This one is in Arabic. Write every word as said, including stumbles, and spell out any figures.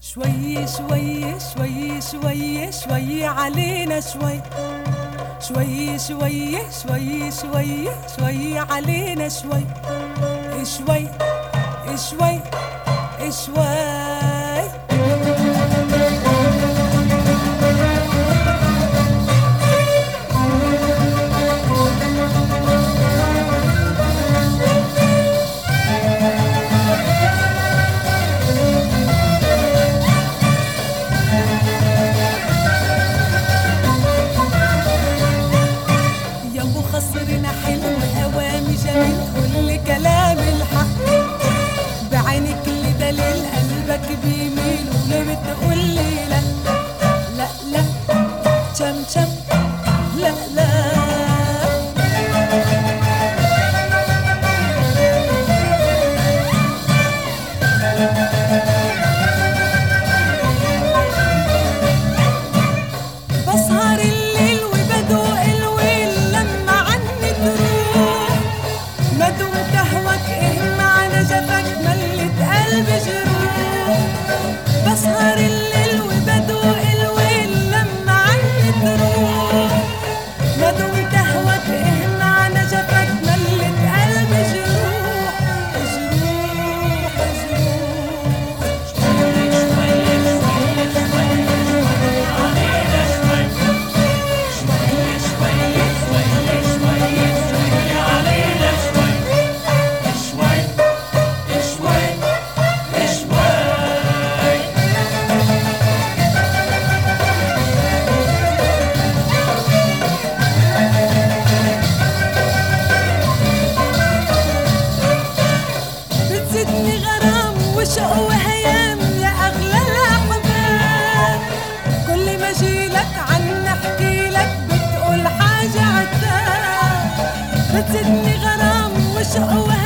شوي شوي شوي شوي شوي علينا شوي شوي شوي شوي شوي شوي علينا شوي شوي شوي شوي قصرنا حلو هوامي جميل كل كلام الحق بعينك اللي دليل قلبك بيميل وليه بتقولي لا لا لا شم شم لا لا بسهر الليل وبدوق الويل لما عني تروح ما دمت اهواك ايه معنى جفاك ملت قلبي جروح بسهر الليل وبدوق الويل لما عني تروح ما دمت اهواك ايه معنى جفاك ملت قلبي جروح جروح بتزيدني غرام وشوق وهيام يا اغلى الاحباب كل ما اجيلك عني احكيلك بتقول حاجه عتاب بتزيدني غرام وشوق